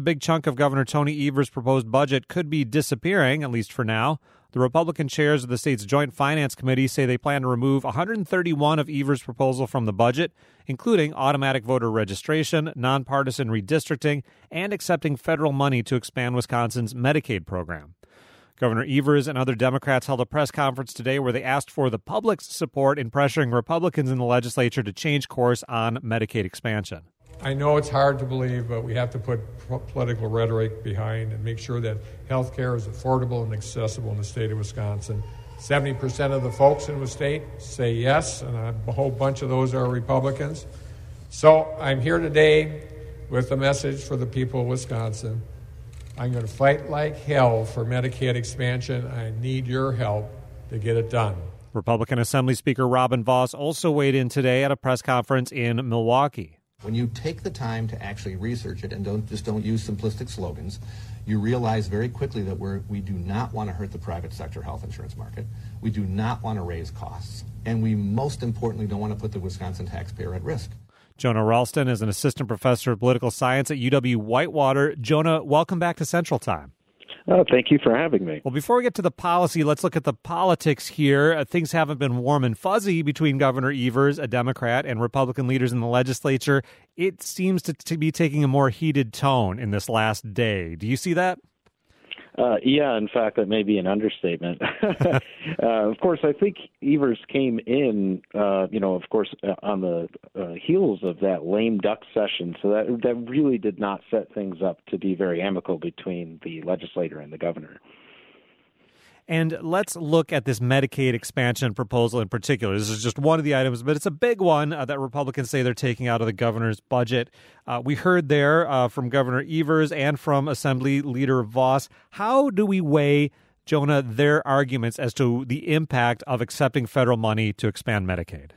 big chunk of Governor Tony Evers' proposed budget could be disappearing, at least for now. The Republican chairs of the state's Joint Finance Committee say they plan to remove 131 of Evers' proposal from the budget, including automatic voter registration, nonpartisan redistricting, and accepting federal money to expand Wisconsin's Medicaid program. Governor Evers and other Democrats held a press conference today where they asked for the public's support in pressuring Republicans in the legislature to change course on Medicaid expansion. I know it's hard to believe, but we have to put political rhetoric behind and make sure that health care is affordable and accessible in the state of Wisconsin. 70% of the folks in the state say yes, and a whole bunch of those are Republicans. So I'm here today with a message for the people of Wisconsin. I'm going to fight like hell for Medicaid expansion. I need your help to get it done. Republican Assembly Speaker Robin Vos also weighed in today at a press conference in Milwaukee. When you take the time to actually research it and don't use simplistic slogans, you realize very quickly that we do not want to hurt the private sector health insurance market. We do not want to raise costs. And we most importantly don't want to put the Wisconsin taxpayer at risk. Jonah Ralston is an assistant professor of political science at UW-Whitewater. Jonah, welcome back to Central Time. Thank you for having me. Well, before we get to the policy, let's look at the politics here. Things haven't been warm and fuzzy between Governor Evers, a Democrat, and Republican leaders in the legislature. It seems to be taking a more heated tone in this last day. Do you see that? Yeah, in fact, that may be an understatement. Of course, I think Evers came in, on the heels of that lame duck session. So that really did not set things up to be very amicable between the legislator and the governor. And let's look at this Medicaid expansion proposal in particular. This is just one of the items, but it's a big one that Republicans say they're taking out of the governor's budget. We heard there from Governor Evers and from Assembly Leader Vos. How do we weigh, Jonah, their arguments as to the impact of accepting federal money to expand Medicaid?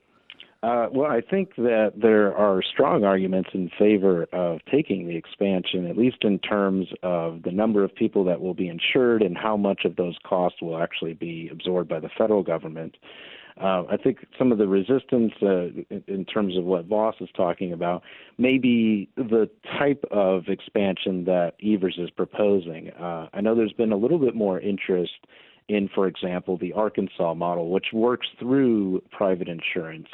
Well, I think that there are strong arguments in favor of taking the expansion, at least in terms of the number of people that will be insured and how much of those costs will actually be absorbed by the federal government. I think some of the resistance in terms of what Vos is talking about may be the type of expansion that Evers is proposing. I know there's been a little bit more interest in, for example, the Arkansas model, which works through private insurance.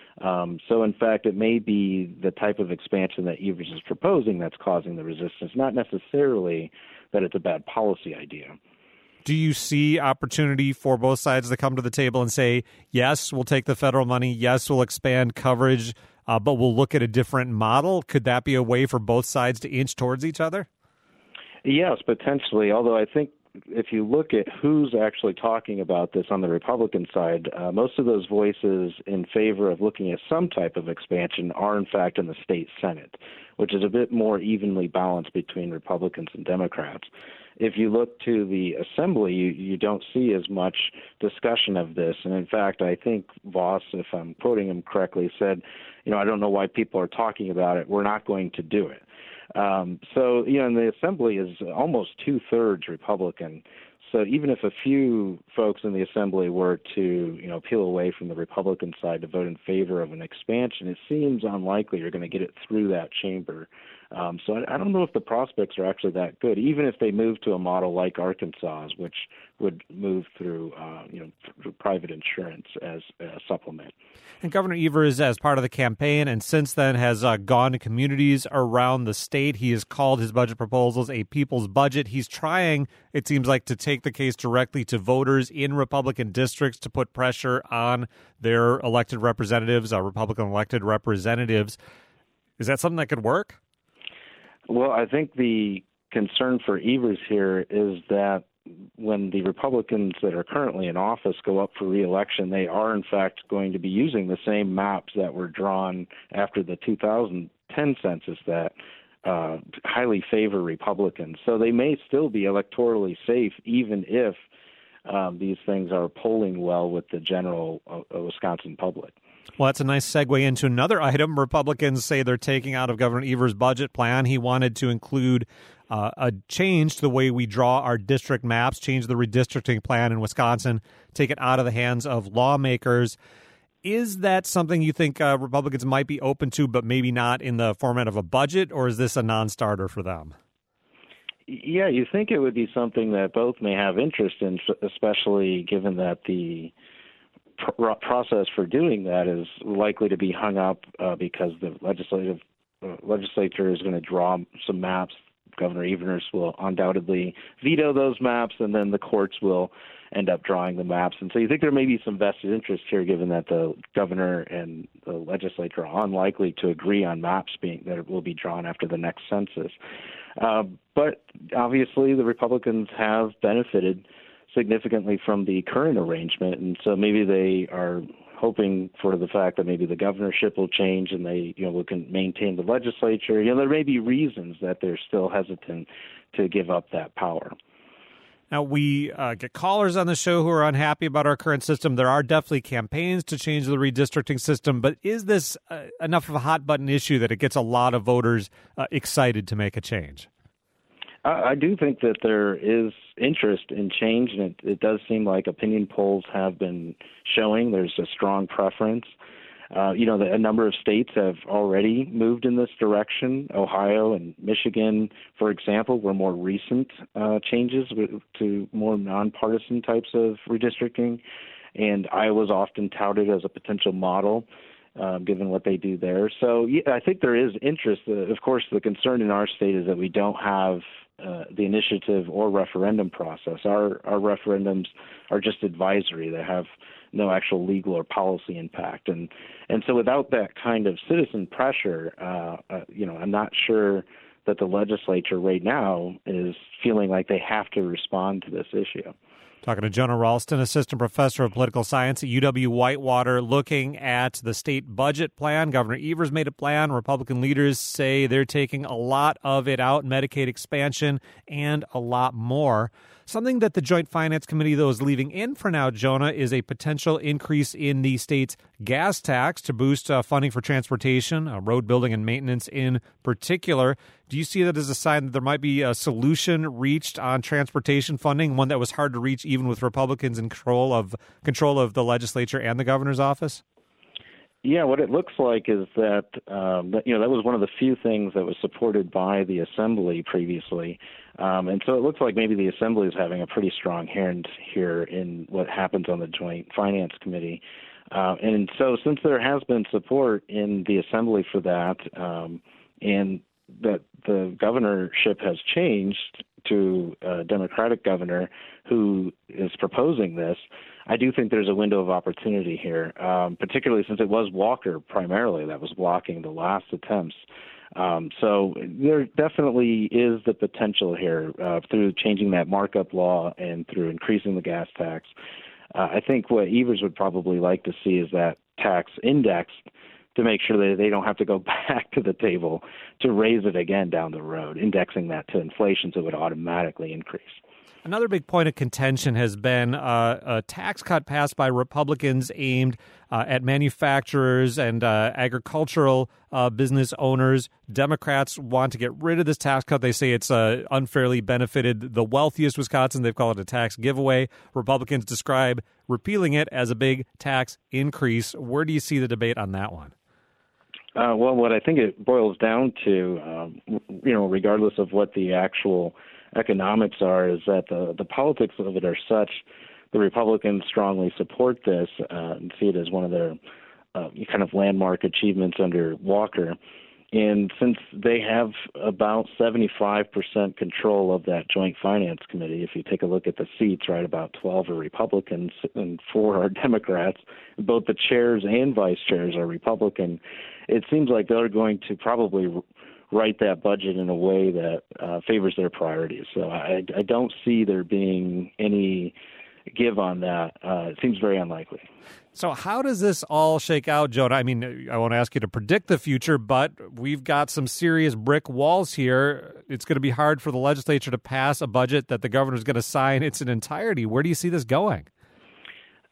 So, in fact, it may be the type of expansion that Evers is proposing that's causing the resistance, not necessarily that it's a bad policy idea. Do you see opportunity for both sides to come to the table and say, yes, we'll take the federal money, yes, we'll expand coverage, but we'll look at a different model? Could that be a way for both sides to inch towards each other? Yes, potentially, although I think if you look at who's actually talking about this on the Republican side, most of those voices in favor of looking at some type of expansion are, in fact, in the state Senate, which is a bit more evenly balanced between Republicans and Democrats. If you look to the Assembly, you don't see as much discussion of this. And, in fact, I think Vos, if I'm quoting him correctly, said, I don't know why people are talking about it. We're not going to do it. And the Assembly is almost 2/3 Republican. So even if a few folks in the Assembly were to, peel away from the Republican side to vote in favor of an expansion, it seems unlikely you're going to get it through that chamber. So I don't know if the prospects are actually that good, even if they move to a model like Arkansas, which would move through, through private insurance as a supplement. And Governor Evers, as part of the campaign, and since then has gone to communities around the state. He has called his budget proposals a people's budget. He's trying, it seems like, to take the case directly to voters in Republican districts to put pressure on their elected representatives, Republican elected representatives. Is that something that could work? Well, I think the concern for Evers here is that when the Republicans that are currently in office go up for re-election, they are, in fact, going to be using the same maps that were drawn after the 2010 census that highly favor Republicans. So they may still be electorally safe, even if these things are polling well with the general Wisconsin public. Well, that's a nice segue into another item. Republicans say they're taking out of Governor Evers' budget plan. He wanted to include a change to the way we draw our district maps, change the redistricting plan in Wisconsin, take it out of the hands of lawmakers. Is that something you think Republicans might be open to, but maybe not in the format of a budget, or is this a non-starter for them? Yeah, you think it would be something that both may have interest in, especially given that the process for doing that is likely to be hung up because the legislature is going to draw some maps. Governor Evers will undoubtedly veto those maps, and then the courts will end up drawing the maps. And so you think there may be some vested interest here, given that the governor and the legislature are unlikely to agree on maps that will be drawn after the next census. But obviously the Republicans have benefited significantly from the current arrangement, and so maybe they are hoping for the fact that maybe the governorship will change and they, can maintain the legislature. There may be reasons that they're still hesitant to give up that power. Now, we get callers on the show who are unhappy about our current system. There are definitely campaigns to change the redistricting system, but is this enough of a hot-button issue that it gets a lot of voters excited to make a change? I do think that there is interest in change, and it does seem like opinion polls have been showing there's a strong preference. A number of states have already moved in this direction. Ohio and Michigan, for example, were more recent changes to more nonpartisan types of redistricting, and Iowa's often touted as a potential model. Given what they do there. So I think there is interest. Of course, the concern in our state is that we don't have the initiative or referendum process. Our referendums are just advisory. They have no actual legal or policy impact. And so without that kind of citizen pressure, I'm not sure that the legislature right now is feeling like they have to respond to this issue. Talking to Jonah Ralston, assistant professor of political science at UW-Whitewater, looking at the state budget plan. Governor Evers made a plan. Republican leaders say they're taking a lot of it out, Medicaid expansion, and a lot more. Something that the Joint Finance Committee, though, is leaving in for now, Jonah, is a potential increase in the state's gas tax to boost funding for transportation, road building and maintenance in particular. Do you see that as a sign that there might be a solution reached on transportation funding, one that was hard to reach even with Republicans in control of the legislature and the governor's office? Yeah, what it looks like is that that was one of the few things that was supported by the Assembly previously. And so it looks like maybe the Assembly is having a pretty strong hand here in what happens on the Joint Finance Committee. And so since there has been support in the Assembly for that, and that the governorship has changed to a Democratic governor who is proposing this, I do think there's a window of opportunity here, particularly since it was Walker primarily that was blocking the last attempts. So there definitely is the potential here through changing that markup law and through increasing the gas tax. I think what Evers would probably like to see is that tax indexed to make sure that they don't have to go back to the table to raise it again down the road, indexing that to inflation so it would automatically increase. Another big point of contention has been a tax cut passed by Republicans aimed at manufacturers and agricultural business owners. Democrats want to get rid of this tax cut. They say it's unfairly benefited the wealthiest Wisconsin. They've called it a tax giveaway. Republicans describe repealing it as a big tax increase. Where do you see the debate on that one? Well, what I think it boils down to, regardless of what the actual economics are, is that the politics of it are such the Republicans strongly support this and see it as one of their kind of landmark achievements under Walker. And since they have about 75% control of that Joint Finance Committee, if you take a look at the seats, right, about 12 are Republicans and 4 are Democrats, both the chairs and vice chairs are Republican, it seems like they're going to probably write that budget in a way that favors their priorities. So I don't see there being any give on that. It seems very unlikely. So how does this all shake out, Jonah? I mean, I won't ask you to predict the future, but we've got some serious brick walls here. It's going to be hard for the legislature to pass a budget that the governor's going to sign in its entirety. Where do you see this going?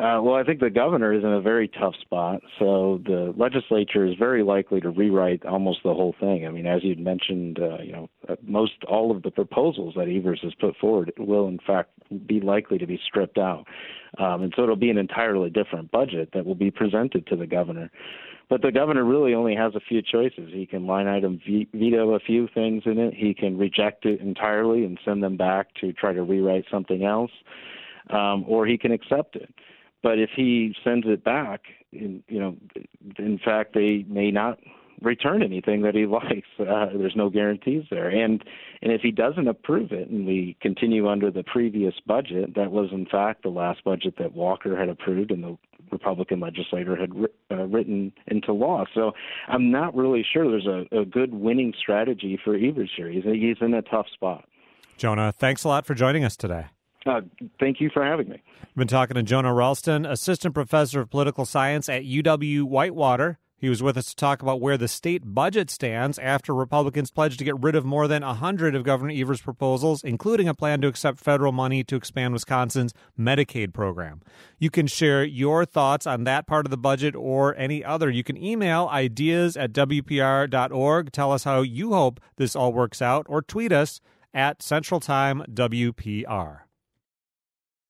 Well, I think the governor is in a very tough spot. So the legislature is very likely to rewrite almost the whole thing. I mean, as you'd mentioned, most all of the proposals that Evers has put forward will, in fact, be likely to be stripped out. And so it'll be an entirely different budget that will be presented to the governor. But the governor really only has a few choices. He can line item veto a few things in it. He can reject it entirely and send them back to try to rewrite something else, or he can accept it. But if he sends it back, in fact, they may not return anything that he likes. There's no guarantees there. And if he doesn't approve it and we continue under the previous budget, that was, in fact, the last budget that Walker had approved and the Republican legislator had written into law. So I'm not really sure there's a good winning strategy for Evers here. He's in a tough spot. Jonah, thanks a lot for joining us today. Thank you for having me. We've been talking to Jonah Ralston, Assistant Professor of Political Science at UW-Whitewater. He was with us to talk about where the state budget stands after Republicans pledged to get rid of more than 100 of Governor Evers' proposals, including a plan to accept federal money to expand Wisconsin's Medicaid program. You can share your thoughts on that part of the budget or any other. You can email ideas@WPR.org. Tell us how you hope this all works out, or tweet us at CentralTimeWPR.